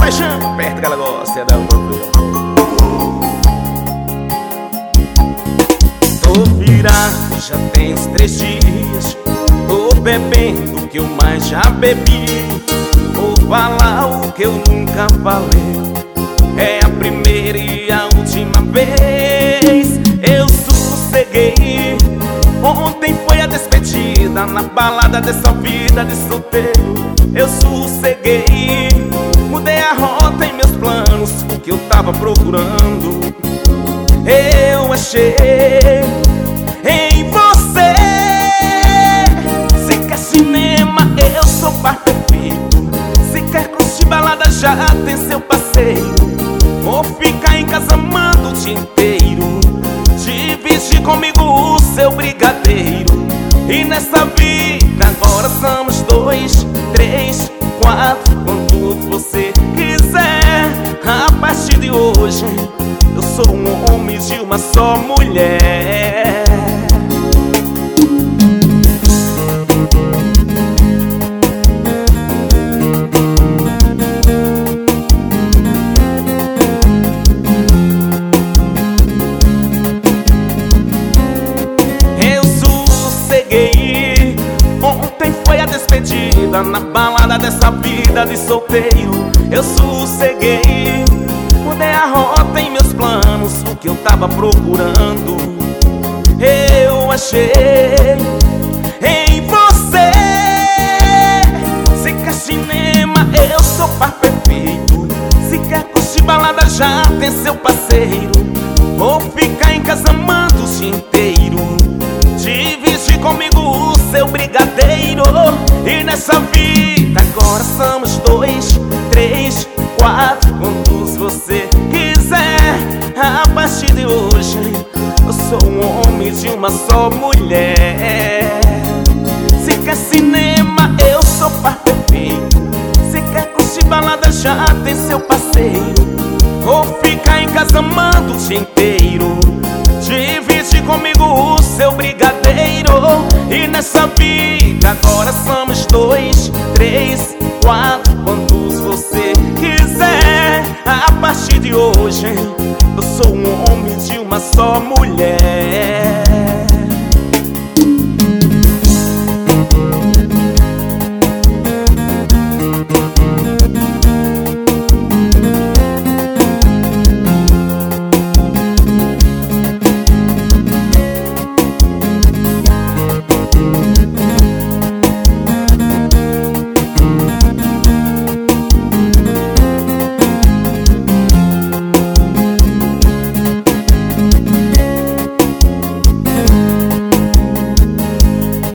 paixão, perto que ela gosta da uma. Tô virado, já tem uns 3 dias. Tô bebendo o que eu mais já bebi. Vou falar o que eu nunca falei. É a primeira e a última vez. Eu sosseguei. Ontem foi a despedida na balada dessa vida de solteiro. Eu sosseguei. Mudei a rota em meus planos, o que eu tava procurando eu achei em você. Se quer cinema, eu sou par perfeito. Se quer curtir balada, já tem seu parceiro. Vou ficar em casa amando o dia inteiro. Dividir comigo o seu brigadeiro. E nessa vida agora somos 2, 3, 4, quanto você quiser. A partir de hoje eu sou um homem de uma só mulher. Eu sosseguei. Ontem foi a despedida na balada dessa vida de solteiro. Eu sosseguei. Mudei a rota em meus planos, o que eu tava procurando eu achei em você. Se quer cinema, eu sou par perfeito. Se quer curtir balada, já tem seu parceiro. Vou ficar em casa amando o dia inteiro. Dividir comigo o seu brigadeiro. E nessa vida agora somos 2, 3, 4, quantos você quiser. A partir de hoje eu sou um homem de uma só mulher. Se quer cinema, eu sou par perfeito. Se quer curtir balada, já tem seu parceiro. Vou ficar em casa amando o dia inteiro. Dividir comigo o seu brigadeiro. E nessa vida agora somos 2, 3, 4, quantos você quiser. A partir de hoje eu sou um homem de uma só mulher.